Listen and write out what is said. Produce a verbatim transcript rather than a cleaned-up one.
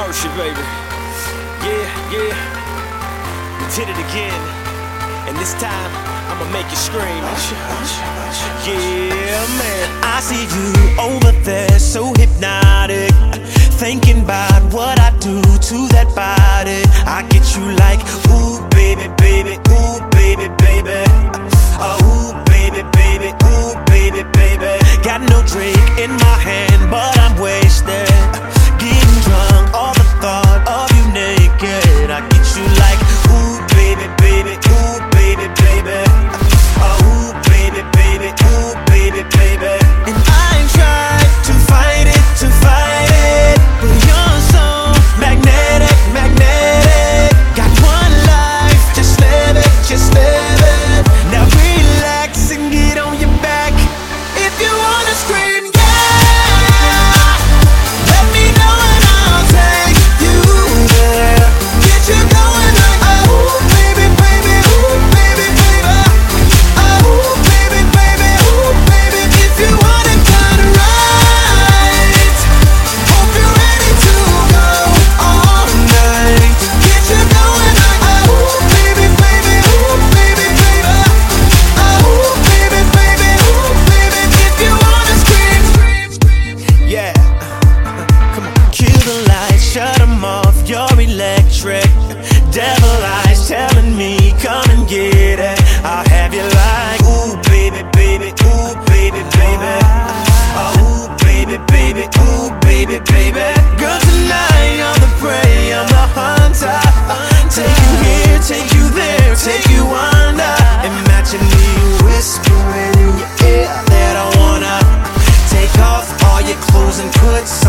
Hershey, baby. Yeah, yeah. We did it again. And this time, I'ma make you scream. Yeah, man. I see you over there, so hypnotic, thinking about what I do to that body. I get you like, ooh, baby, baby, ooh, baby, baby. Oh, ooh, baby, baby, ooh, baby, baby. Got no drink in my hand, but I'm wasted. Getting drunk, all the thought of you naked. I get you like, ooh, baby, baby, ooh, baby, baby. Oh, ooh, baby, baby, ooh, baby, baby. And I ain't tried to fight it, to fight it, but you're so magnetic, magnetic. Got one life, just live it, just live it. Now relax and get on your back. If you wanna scream, yeah, let me know and I'll take you there. Get you going like, oh, baby, baby, ooh, baby, baby. Oh, baby, baby, ooh, baby. If you want it done right, hope you're ready to go all night. Get you going like, oh, baby, baby, ooh, baby, baby. Oh, baby, baby, ooh, baby. If you wanna scream, Yeah. Come on. kill the lights, shut 'em off, you're electric. Devil eyes telling me, come and get it. I'll have you like, ooh, baby, baby, ooh, baby, baby. Oh, ooh, baby, baby, ooh, baby, baby. Girl, tonight I'm the prey, I'm the hunter. Take you here, take you there, take you under. Imagine me whispering in your ear that I wanna take off all your clothes and put